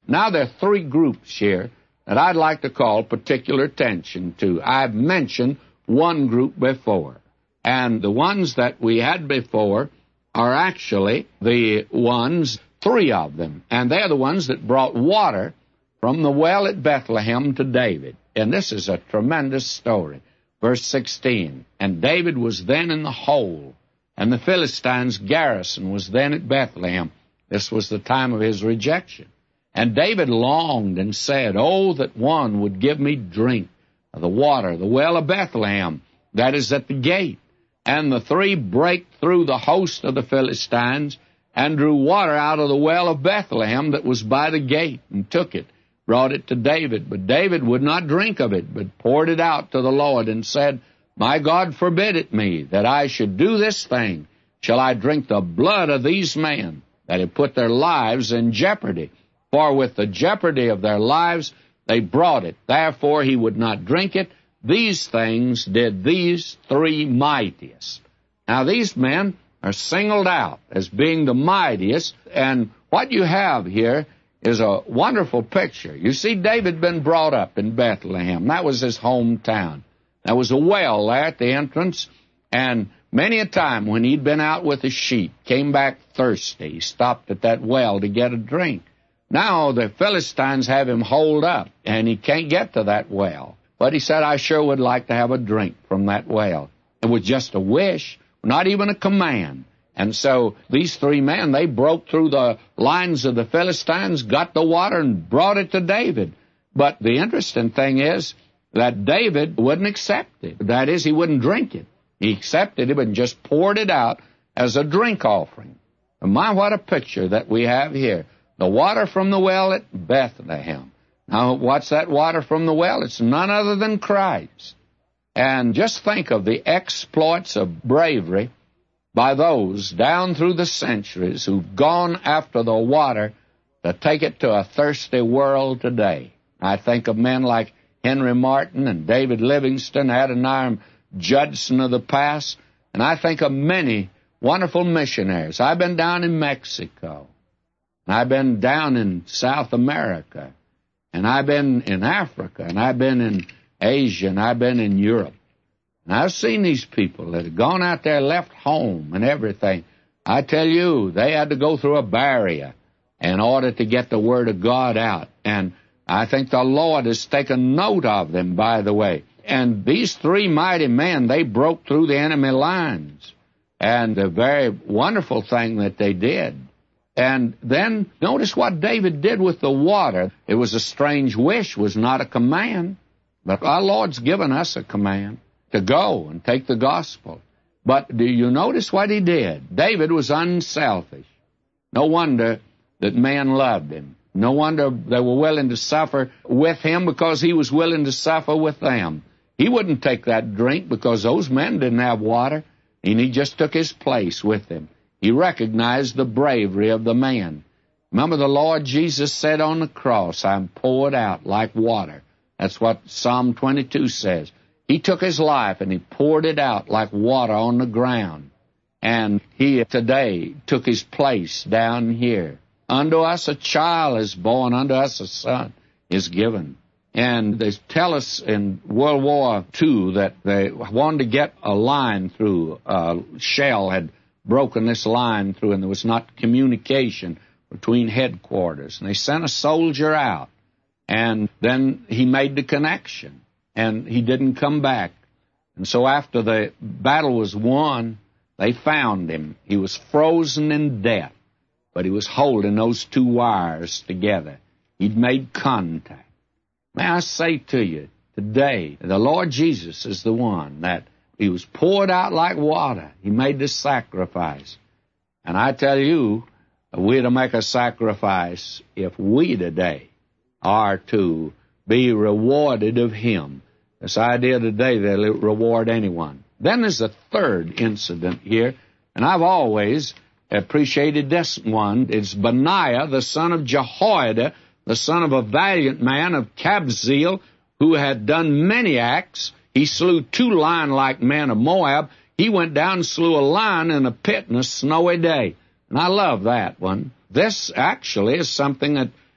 Now there are three groups here that I'd like to call particular attention to. I've mentioned one group before, and the ones that we had before are actually the ones, three of them, and they're the ones that brought water from the well at Bethlehem to David. And this is a tremendous story. Verse 16, and David was then in the hole, and the Philistines' garrison was then at Bethlehem. This was the time of his rejection. And David longed and said, oh, that one would give me drink of the water, the well of Bethlehem, that is at the gate. And the three brake through the host of the Philistines, and drew water out of the well of Bethlehem that was by the gate, and took it, brought it to David. But David would not drink of it, but poured it out to the Lord, and said, my God forbid it me, that I should do this thing. Shall I drink the blood of these men, that have put their lives in jeopardy? For with the jeopardy of their lives they brought it. Therefore he would not drink it. These things did these three mightiest. Now these men are singled out as being the mightiest, and what you have here is a wonderful picture. You see, David been brought up in Bethlehem. That was his hometown. There was a well there at the entrance, and many a time when he'd been out with his sheep, came back thirsty, he stopped at that well to get a drink. Now the Philistines have him holed up, and he can't get to that well. But he said, I sure would like to have a drink from that well. It was just a wish, not even a command. And so these three men, they broke through the lines of the Philistines, got the water, and brought it to David. But the interesting thing is that David wouldn't accept it. That is, he wouldn't drink it. He accepted it and just poured it out as a drink offering. And my, what a picture that we have here. The water from the well at Bethlehem. Now, what's that water from the well? It's none other than Christ. And just think of the exploits of bravery by those down through the centuries who've gone after the water to take it to a thirsty world today. I think of men like Henry Martin and David Livingston, Adoniram Judson of the past, and I think of many wonderful missionaries. I've been down in Mexico. I've been down in South America, and I've been in Africa, and I've been in Asia, and I've been in Europe. And I've seen these people that have gone out there, left home and everything. I tell you, they had to go through a barrier in order to get the Word of God out. And I think the Lord has taken note of them, by the way. And these three mighty men, they broke through the enemy lines. And the very wonderful thing that they did. And then notice what David did with the water. It was a strange wish, was not a command. But our Lord's given us a command to go and take the gospel. But do you notice what he did? David was unselfish. No wonder that men loved him. No wonder they were willing to suffer with him, because he was willing to suffer with them. He wouldn't take that drink because those men didn't have water, and he just took his place with them. He recognized the bravery of the man. Remember, the Lord Jesus said on the cross, I'm poured out like water. That's what Psalm 22 says. He took his life and he poured it out like water on the ground. And he today took his place down here. Unto us a child is born, unto us a son is given. And they tell us in World War II that they wanted to get a line through. A shell had broken this line through, and there was not communication between headquarters. And they sent a soldier out, and then he made the connection, and he didn't come back. And so after the battle was won, they found him. He was frozen in death, but he was holding those two wires together. He'd made contact. May I say to you, today, the Lord Jesus is the one that he was poured out like water. He made the sacrifice. And I tell you, we're to make a sacrifice if we today are to be rewarded of him. This idea today, they'll reward anyone. Then there's a third incident here, and I've always appreciated this one. It's Benaiah, the son of Jehoiada, the son of a valiant man of Kabzeel, who had done many acts. He slew 2 lion-like men of Moab. He went down and slew a lion in a pit in a snowy day. And I love that one. This actually is something that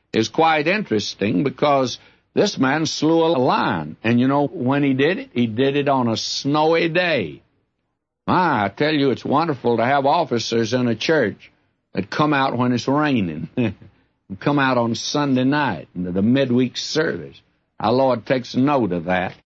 is quite interesting because this man slew a lion. And you know when he did it? He did it on a snowy day. My, I tell you, it's wonderful to have officers in a church that come out when it's raining. Come out on Sunday night into the midweek service. Our Lord takes note of that.